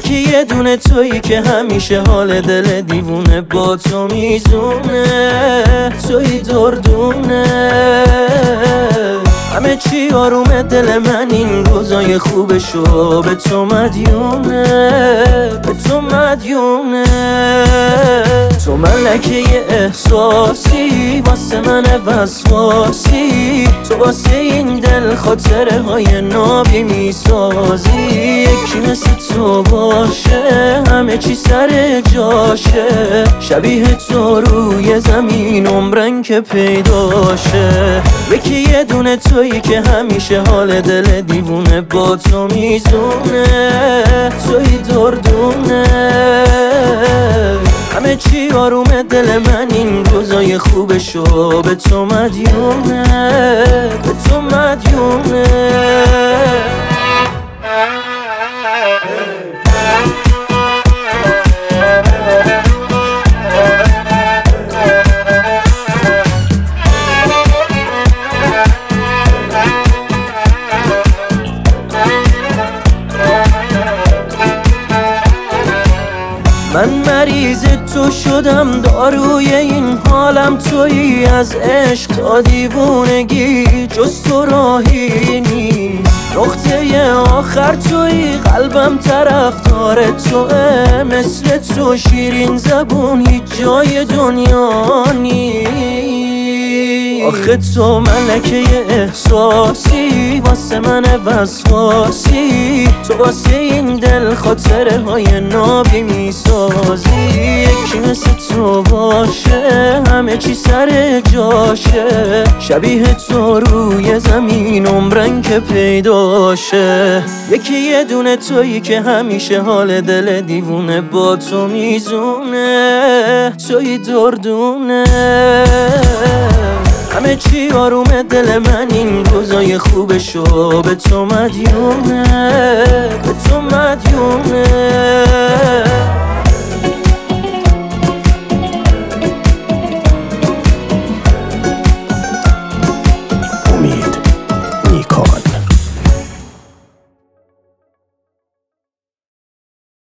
یکی یه دونه تویی که همیشه حال دل دیوونه با تو میزونه، تویی دردونه، همه چی آرومه دل من این روزای خوبشو به تو مدیونه، به تو مدیونه. تو ملکه احساسی واسه من وسواسی، تو واسه این دل خاطره های نابی میسازی. یکی مثل تو باشه همه چی سر جاشه، شبیه تو روی زمین عمرن که پیداشه. یکی یه دونه تویی که همیشه حال دل دیوونه با تو میزونه، تویی دردونه، همه چی آرومه دل من این روزای خوبشو به تو مدیونه، به تو مدیونه. من مریض تو شدم، داروی این حالم تویی، از عشق تا دیوونگی جز تو راهی نیست. نقطه آخر تویی، قلبم طرفدار توه، مثل تو شیرین زبون هیچ جای دنیا نیست. آخه تو ملکه احساسی واسه من وسواسی، تو واسه این دل خاطره های نابی میسازی. یکی مثل تو باشه همه چی سر جاشه، شبیه تو روی زمین عمرن که پیداشه. یکی یه دونه تویی که همیشه حال دل دیوونه با تو میزونه، تویی دردونه، همه چی آرومه دل من این روزای خوبشو به تو مدیونه، به تو مدیونه.